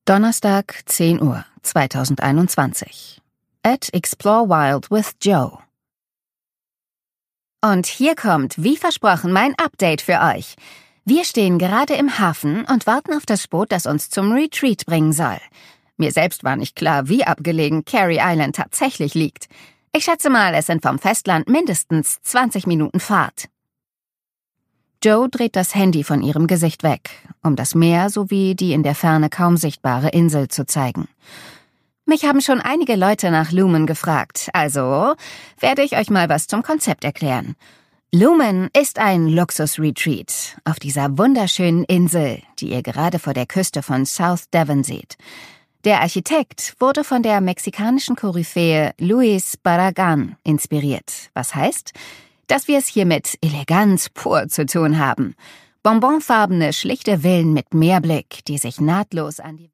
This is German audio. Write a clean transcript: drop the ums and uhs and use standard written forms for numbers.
Donnerstag, 10 Uhr, 2021. @Explore Wild with Joe. Und hier kommt, wie versprochen, mein Update für euch. Wir stehen gerade im Hafen und warten auf das Boot, das uns zum Retreat bringen soll. Mir selbst war nicht klar, wie abgelegen Carey Island tatsächlich liegt. Ich schätze mal, es sind vom Festland mindestens 20 Minuten Fahrt. Joe dreht das Handy von ihrem Gesicht weg, um das Meer sowie die in der Ferne kaum sichtbare Insel zu zeigen. Mich haben schon einige Leute nach Lumen gefragt, also werde ich euch mal was zum Konzept erklären. Lumen ist ein Luxus-Retreat auf dieser wunderschönen Insel, die ihr gerade vor der Küste von South Devon seht. Der Architekt wurde von der mexikanischen Koryphäe Luis Barragán inspiriert, was heißt, dass wir es hier mit Eleganz pur zu tun haben. Bonbonfarbene, schlichte Villen mit Meerblick, die sich nahtlos an die